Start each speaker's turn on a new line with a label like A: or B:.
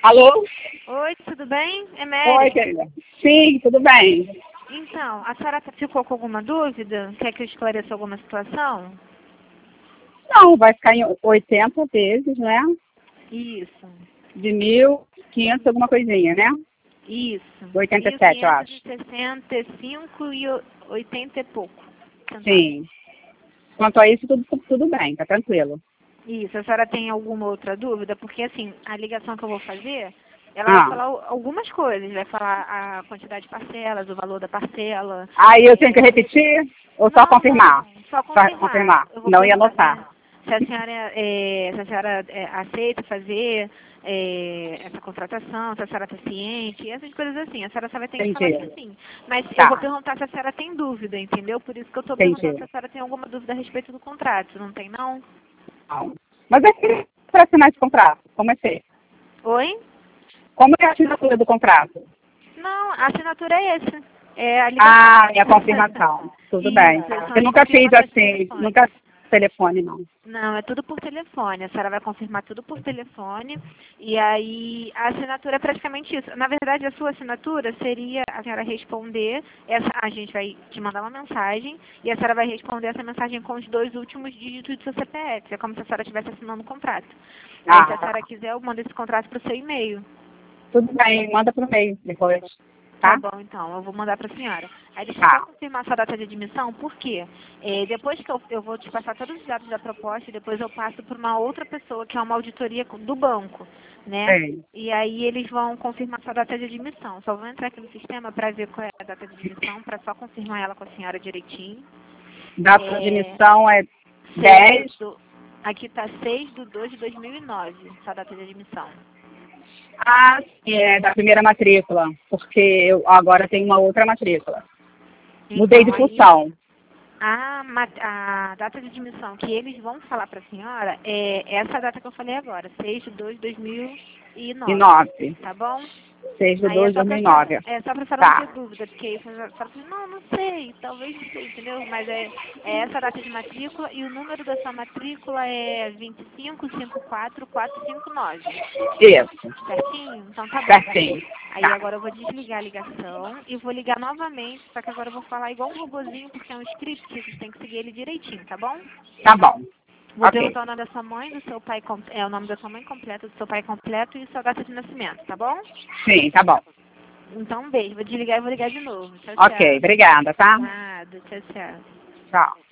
A: Alô?
B: Oi, tudo bem? É
A: Oi,
B: Mary.
A: querida. Sim, tudo bem.
B: Então, a senhora ficou com alguma dúvida? Quer que eu esclareça alguma situação?
A: Não, vai ficar em 80 vezes, né?
B: Isso.
A: De 1.500 alguma coisinha, né?
B: Isso.
A: 87, eu acho.
B: 1.565 e 80 e pouco. centavos.
A: Sim. Quanto a isso, tudo bem, tá tranquilo.
B: Isso. A senhora tem alguma outra dúvida? Porque, assim, a ligação que eu vou fazer, ela vai
A: Ah.
B: falar algumas coisas. Vai falar a quantidade de parcelas, o valor da parcela.
A: Aí eu tenho que repetir ou só confirmar?
B: Não, só confirmar. Eu vou
A: Não ia
B: perguntar,
A: anotar.
B: né, se a senhora aceita fazer essa contratação, se a senhora está ciente, essas coisas assim. A senhora só vai ter que falar
A: Entendi.
B: que sim. Mas eu
A: Tá,
B: vou perguntar se a senhora tem dúvida, entendeu? Por isso que eu estou
A: entendi.
B: perguntando se a senhora tem alguma dúvida a respeito do contrato. Não tem, não?
A: Não. Mas é que para assinar esse contrato, como é feito?
B: Oi?
A: Como é a assinatura do contrato?
B: Não, a assinatura é esse. É a
A: Ah,
B: ligação.
A: e a confirmação. Tudo bem.
B: Isso, são
A: Eu
B: as
A: nunca fiz
B: confirmações
A: assim,
B: telefônicas.
A: nunca telefone, não.
B: Não, é tudo por telefone. A senhora vai confirmar tudo por telefone. E aí, a assinatura é praticamente isso. Na verdade, a sua assinatura seria a senhora responder. A gente vai te mandar uma mensagem. E a senhora vai responder essa mensagem com os 2 últimos dígitos do seu CPF. É como se a senhora estivesse assinando um contrato. Aí, se a senhora quiser, eu mando esse contrato para o seu e-mail.
A: Tudo bem, manda pro e-mail depois,
B: Tá
A: tá?
B: bom, então, eu vou mandar para a senhora. Aí deixa eu
A: Tá.
B: só confirmar sua data de admissão, por quê? Depois que eu vou te passar todos os dados da proposta e depois eu passo para uma outra pessoa, que é uma auditoria do banco, né?
A: Sei.
B: E aí eles vão confirmar sua data de admissão. Só vou entrar aqui no sistema para ver qual é a data de admissão, para só confirmar ela com a senhora direitinho.
A: Data de admissão é 10.
B: 6 do, aqui está 6/2/2009, sua data de admissão.
A: Ah, sim, é da primeira matrícula, porque eu agora tenho uma outra matrícula. Mudei de
B: Então, aí
A: função.
B: a data de admissão que eles vão falar para a senhora é essa data que eu falei agora, 6/2/2009,
A: E 9.
B: tá bom?
A: 6 de
B: Aí
A: 2 de 2009.
B: é só pra senhora não ter
A: Tá.
B: dúvida, porque aí você fala assim, não sei, talvez não sei, entendeu? Mas é essa data de matrícula e o número da sua matrícula é 2554459.
A: Isso.
B: Certinho? Então tá bom.
A: Certinho.
B: Aí
A: Tá.
B: agora eu vou desligar a ligação e vou ligar novamente, só que agora eu vou falar igual um robozinho, porque é um script, vocês têm que seguir ele direitinho, tá bom?
A: Tá bom.
B: Vou
A: Ok.
B: perguntar o nome da sua mãe, do seu pai, o nome da sua mãe completa, do seu pai completo e sua data de nascimento, tá bom?
A: Sim, tá bom.
B: Então um beijo, vou desligar e vou ligar de novo. Tchau,
A: Ok,
B: tchau.
A: obrigada, tá?
B: Nada, tchau, tchau.
A: Tchau.